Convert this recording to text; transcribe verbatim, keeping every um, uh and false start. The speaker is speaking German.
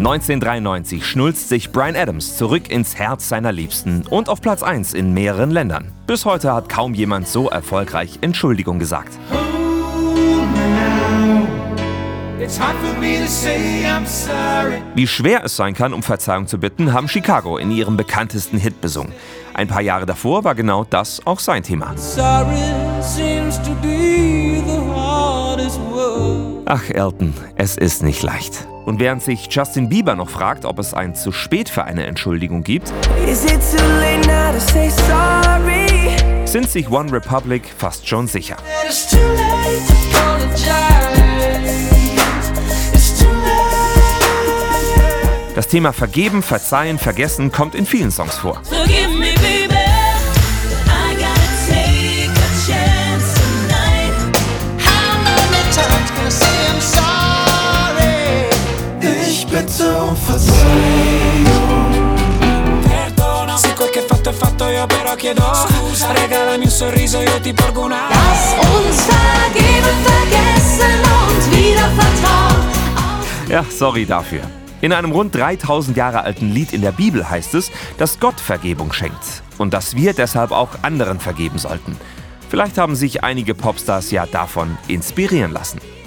neunzehnhundertdreiundneunzig schnulzt sich Bryan Adams zurück ins Herz seiner Liebsten und auf Platz eins in mehreren Ländern. Bis heute hat kaum jemand so erfolgreich Entschuldigung gesagt. Wie schwer es sein kann, um Verzeihung zu bitten, haben Chicago in ihrem bekanntesten Hit besungen. Ein paar Jahre davor war genau das auch sein Thema. Ach, Elton, es ist nicht leicht. Und während sich Justin Bieber noch fragt, ob es ein zu spät für eine Entschuldigung gibt, sind sich One Republic fast schon sicher. Das Thema Vergeben, Verzeihen, Vergessen kommt in vielen Songs vor. Ich bitte um Verzeihung. Se quel che fatto è fatto, io però chiedo scusa. Regalami un sorriso, io ti porgo una. Lass uns vergeben, vergessen und wieder vertrauen. Ja, sorry dafür. In einem rund dreitausend Jahre alten Lied in der Bibel heißt es, dass Gott Vergebung schenkt und dass wir deshalb auch anderen vergeben sollten. Vielleicht haben sich einige Popstars ja davon inspirieren lassen.